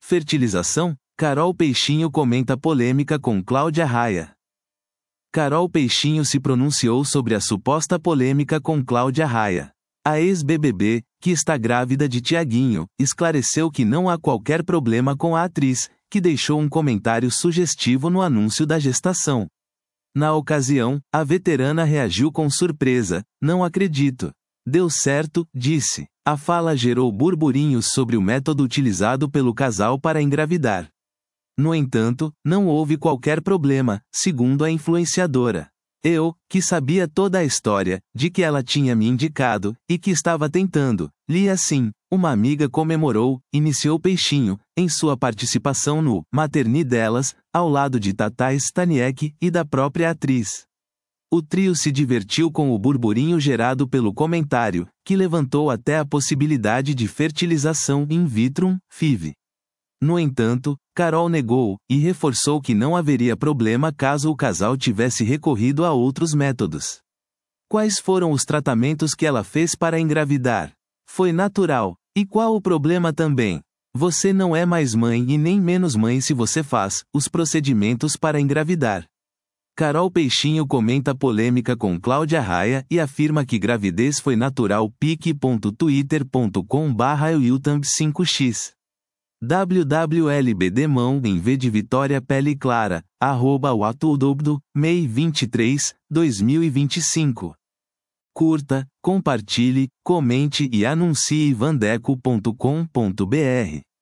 Fertilização? Carol Peixinho comenta polêmica com Cláudia Raia. Carol Peixinho se pronunciou sobre a suposta polêmica com Cláudia Raia. A ex-BBB, que está grávida de Tiaguinho, esclareceu que não há qualquer problema com a atriz, que deixou um comentário sugestivo no anúncio da gestação. Na ocasião, a veterana reagiu com surpresa: "Não acredito. Deu certo", disse. A fala gerou burburinhos sobre o método utilizado pelo casal para engravidar. No entanto, não houve qualquer problema, segundo a influenciadora. "Eu, que sabia toda a história, de que ela tinha me indicado, e que estava tentando, li assim", uma amiga comemorou, iniciou Peixinho, em sua participação no Maternidelas, ao lado de Tata Staniek e da própria atriz. O trio se divertiu com o burburinho gerado pelo comentário, que levantou até a possibilidade de fertilização in vitro, FIV. No entanto, Carol negou, e reforçou que não haveria problema caso o casal tivesse recorrido a outros métodos. Quais foram os tratamentos que ela fez para engravidar? Foi natural. E qual o problema também? Você não é mais mãe e nem menos mãe se você faz os procedimentos para engravidar. Carol Peixinho comenta polêmica com Cláudia Raia e afirma que gravidez foi natural. pic.twitter.com/youtube5x WWLBD mão em V de Vitória pele clara, @watudobdo, Mei 23, 2025. Curta, compartilhe, comente e anuncie vandeco.com.br.